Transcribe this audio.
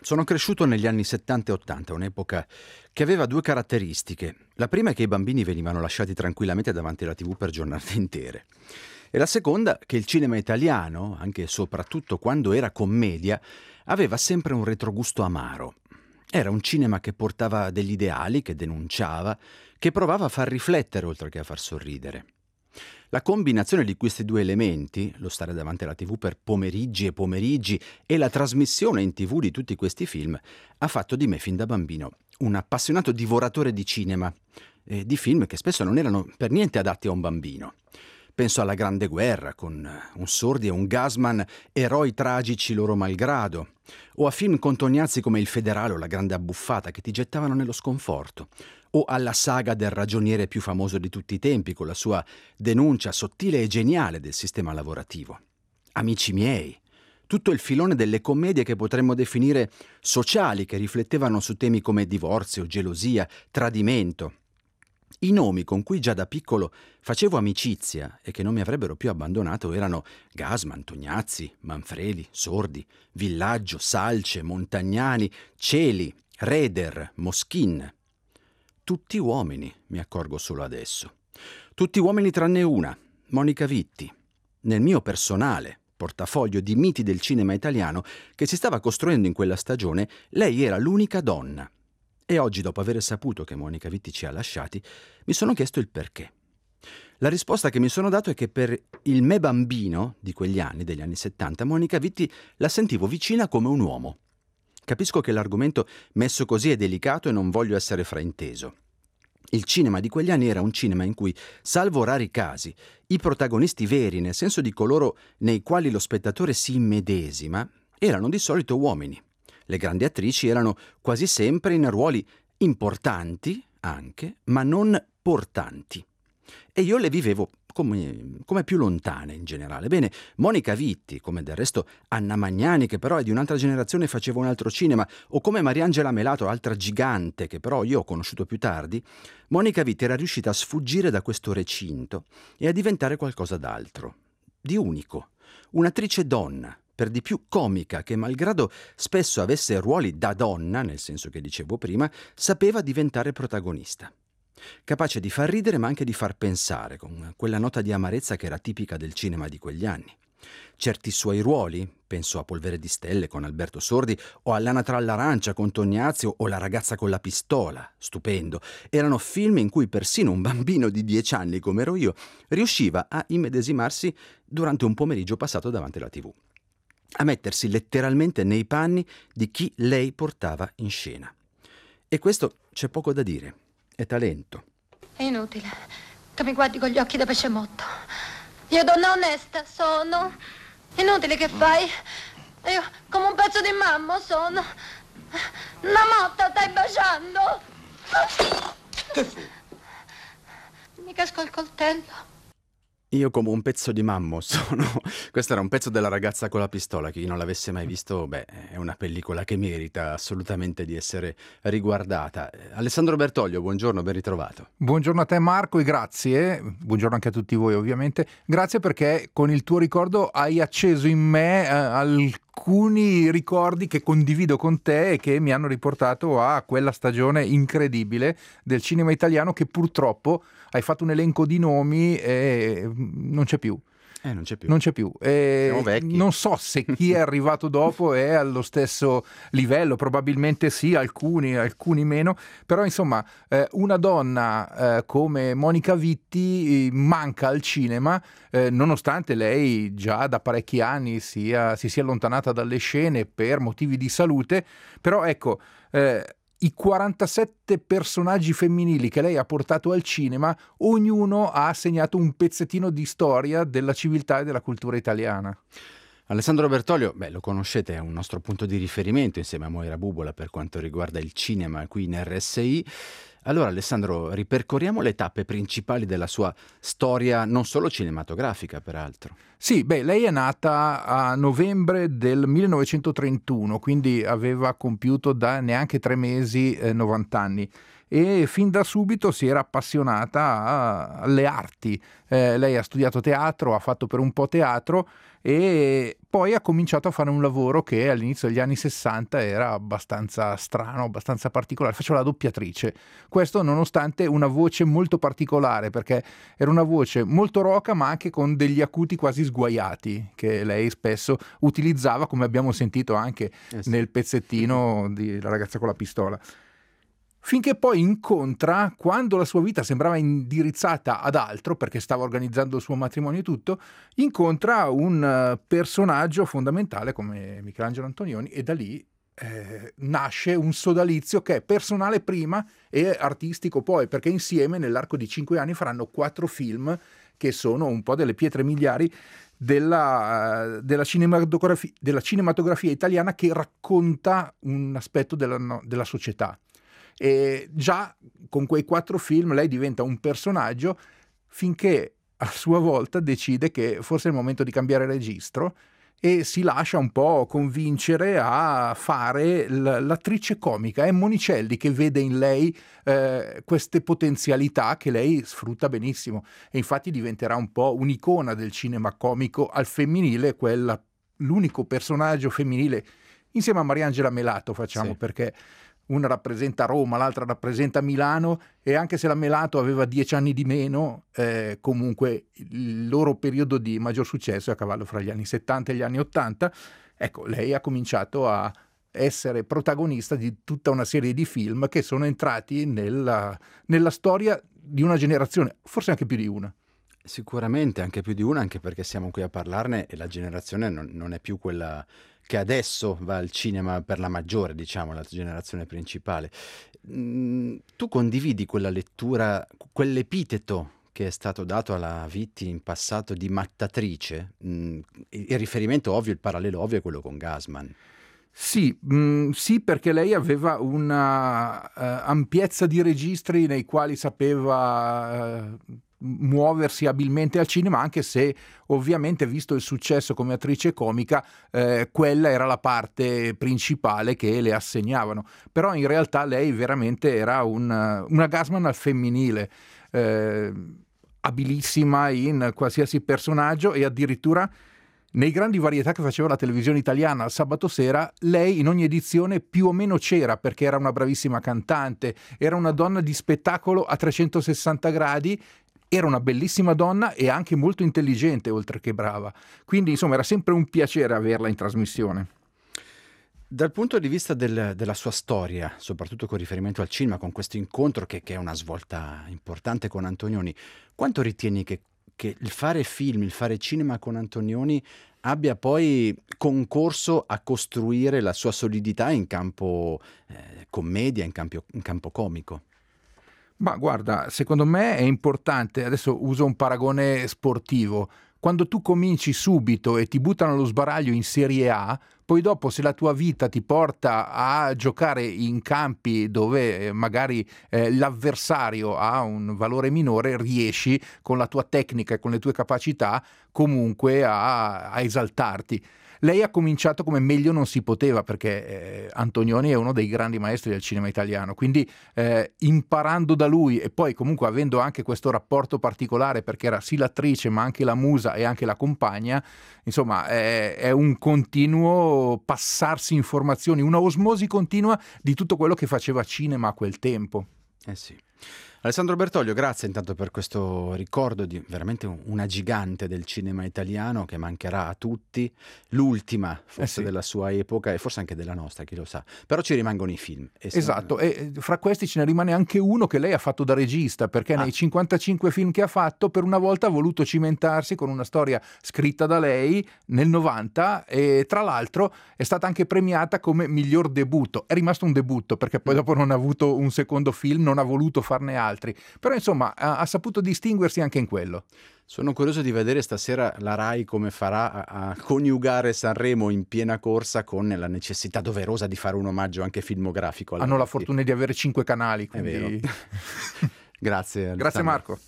Sono cresciuto negli anni 70 e 80, un'epoca che aveva due caratteristiche. La prima è che i bambini venivano lasciati tranquillamente davanti alla TV per giornate intere. E la seconda, che il cinema italiano, anche e soprattutto quando era commedia, aveva sempre un retrogusto amaro. Era un cinema che portava degli ideali, che denunciava, che provava a far riflettere oltre che a far sorridere. La combinazione di questi due elementi, lo stare davanti alla TV per pomeriggi e pomeriggi e la trasmissione in TV di tutti questi film, ha fatto di me fin da bambino un appassionato divoratore di cinema, di film che spesso non erano per niente adatti a un bambino. Penso alla Grande Guerra, con un Sordi e un Gassman, eroi tragici loro malgrado, o a film contognazzi come Il Federale o La Grande Abbuffata, che ti gettavano nello sconforto, o alla saga del ragioniere più famoso di tutti i tempi, con la sua denuncia sottile e geniale del sistema lavorativo. Amici miei, tutto il filone delle commedie che potremmo definire sociali, che riflettevano su temi come divorzio, gelosia, tradimento. I nomi con cui già da piccolo facevo amicizia e che non mi avrebbero più abbandonato erano Gassman, Tognazzi, Manfredi, Sordi, Villaggio, Salce, Montagnani, Celi, Reder, Moschin. Tutti uomini, mi accorgo solo adesso. Tutti uomini tranne una, Monica Vitti. Nel mio personale portafoglio di miti del cinema italiano che si stava costruendo in quella stagione, lei era l'unica donna. E oggi, dopo aver saputo che Monica Vitti ci ha lasciati, mi sono chiesto il perché. La risposta che mi sono dato è che per il me bambino di quegli anni, degli anni 70, Monica Vitti la sentivo vicina come un uomo. Capisco che l'argomento messo così è delicato e non voglio essere frainteso. Il cinema di quegli anni era un cinema in cui, salvo rari casi, i protagonisti veri, nel senso di coloro nei quali lo spettatore si immedesima, erano di solito uomini. Le grandi attrici erano quasi sempre in ruoli importanti, anche, ma non portanti. E io le vivevo come più lontane in generale. Bene, Monica Vitti, come del resto Anna Magnani, che però è di un'altra generazione e faceva un altro cinema, o come Mariangela Melato, altra gigante, che però io ho conosciuto più tardi, Monica Vitti era riuscita a sfuggire da questo recinto e a diventare qualcosa d'altro, di unico, un'attrice donna, per di più comica, che malgrado spesso avesse ruoli da donna, nel senso che dicevo prima, sapeva diventare protagonista. Capace di far ridere ma anche di far pensare, con quella nota di amarezza che era tipica del cinema di quegli anni. Certi suoi ruoli, penso a Polvere di Stelle con Alberto Sordi o all'Anatra all'Arancia con Tognazio o La ragazza con la pistola, stupendo, erano film in cui persino un bambino di 10 anni come ero io riusciva a immedesimarsi durante un pomeriggio passato davanti alla TV, a mettersi letteralmente nei panni di chi lei portava in scena. E questo c'è poco da dire. È talento. È inutile che mi guardi con gli occhi da pesce morto. Io donna onesta sono. Inutile che fai. Io come un pezzo di mammo sono. Una motta stai baciando. Che fu? Mi casco il coltello. Io come un pezzo di mammo sono. Questo era un pezzo della ragazza con la pistola. Chi non l'avesse mai visto, è una pellicola che merita assolutamente di essere riguardata. Alessandro Bertoglio, buongiorno, ben ritrovato. Buongiorno a te Marco e grazie. Buongiorno anche a tutti voi ovviamente. Grazie perché con il tuo ricordo hai acceso in me alcuni ricordi che condivido con te e che mi hanno riportato a quella stagione incredibile del cinema italiano che purtroppo hai fatto un elenco di nomi e non c'è più. Non c'è più. Non c'è più. Siamo vecchi. Non so se chi è arrivato dopo è allo stesso livello, probabilmente sì, alcuni meno, però insomma una donna come Monica Vitti manca al cinema, nonostante lei già da parecchi anni si sia allontanata dalle scene per motivi di salute, però ecco, i 47 personaggi femminili che lei ha portato al cinema, ognuno ha segnato un pezzettino di storia della civiltà e della cultura italiana. Alessandro Bertoglio, lo conoscete, è un nostro punto di riferimento insieme a Moira Bubola per quanto riguarda il cinema qui in RSI. Allora Alessandro, ripercorriamo le tappe principali della sua storia, non solo cinematografica peraltro. Sì, lei è nata a novembre del 1931, quindi aveva compiuto da neanche 3 mesi 90 anni. E fin da subito si era appassionata alle arti. Lei ha studiato teatro, ha fatto per un po' teatro e poi ha cominciato a fare un lavoro che all'inizio degli anni 60 era abbastanza strano, abbastanza particolare, faceva la doppiatrice. Questo nonostante una voce molto particolare, perché era una voce molto roca ma anche con degli acuti quasi sguaiati che lei spesso utilizzava, come abbiamo sentito anche nel pezzettino di La ragazza con la pistola. Finché poi incontra, quando la sua vita sembrava indirizzata ad altro, perché stava organizzando il suo matrimonio e tutto, incontra un personaggio fondamentale come Michelangelo Antonioni, e da lì nasce un sodalizio che è personale prima e artistico poi, perché insieme nell'arco di 5 anni faranno 4 film che sono un po' delle pietre miliari della cinematografia italiana, che racconta un aspetto della società. E già con quei 4 film lei diventa un personaggio, finché a sua volta decide che forse è il momento di cambiare registro e si lascia un po' convincere a fare l'attrice comica. È Monicelli che vede in lei queste potenzialità che lei sfrutta benissimo, e infatti diventerà un po' un'icona del cinema comico al femminile, l'unico personaggio femminile insieme a Mariangela Melato, facciamo, perché una rappresenta Roma, l'altra rappresenta Milano, e anche se la Melato aveva 10 anni di meno, comunque il loro periodo di maggior successo è a cavallo fra gli anni 70 e gli anni 80. Ecco, lei ha cominciato a essere protagonista di tutta una serie di film che sono entrati nella storia di una generazione, forse anche più di una. Sicuramente anche più di una, anche perché siamo qui a parlarne e la generazione non è più quella che adesso va al cinema per la maggiore, diciamo, la generazione principale. Tu condividi quella lettura, quell'epiteto che è stato dato alla Vitti in passato di mattatrice? Il riferimento ovvio, il parallelo ovvio è quello con Gassman. Sì, perché lei aveva una ampiezza di registri nei quali sapeva muoversi abilmente al cinema, anche se ovviamente, visto il successo come attrice comica, quella era la parte principale che le assegnavano. Però in realtà lei veramente era una Gassman al femminile, abilissima in qualsiasi personaggio, e addirittura nei grandi varietà che faceva la televisione italiana al sabato sera, lei in ogni edizione più o meno c'era, perché era una bravissima cantante, era una donna di spettacolo a 360 gradi, era una bellissima donna e anche molto intelligente, oltre che brava. Quindi, insomma, era sempre un piacere averla in trasmissione. Dal punto di vista della sua storia, soprattutto con riferimento al cinema, con questo incontro che è una svolta importante con Antonioni, quanto ritieni che il fare film, il fare cinema con Antonioni abbia poi concorso a costruire la sua solidità in campo commedia, in campo comico? Ma guarda, secondo me è importante, adesso uso un paragone sportivo, quando tu cominci subito e ti buttano allo sbaraglio in Serie A, poi dopo, se la tua vita ti porta a giocare in campi dove magari l'avversario ha un valore minore, riesci con la tua tecnica e con le tue capacità comunque a esaltarti. Lei ha cominciato come meglio non si poteva, perché Antonioni è uno dei grandi maestri del cinema italiano, quindi imparando da lui, e poi comunque avendo anche questo rapporto particolare, perché era sì l'attrice ma anche la musa e anche la compagna, insomma è un continuo passarsi informazioni, una osmosi continua di tutto quello che faceva cinema a quel tempo. Sì. Alessandro Bertoglio, grazie intanto per questo ricordo di veramente una gigante del cinema italiano che mancherà a tutti, l'ultima forse della sua epoca e forse anche della nostra, chi lo sa, però ci rimangono i film. Esatto, e fra questi ce ne rimane anche uno che lei ha fatto da regista, perché nei 55 film che ha fatto per una volta ha voluto cimentarsi con una storia scritta da lei nel 90, e tra l'altro è stata anche premiata come miglior debutto. È rimasto un debutto perché poi dopo non ha avuto un secondo film, non ha voluto farne altri, però insomma ha saputo distinguersi anche in quello. Sono curioso di vedere stasera la Rai come farà a coniugare Sanremo in piena corsa con la necessità doverosa di fare un omaggio anche filmografico. Hanno la fortuna di avere 5 canali, quindi... È vero. Grazie Alessandro. Grazie Marco.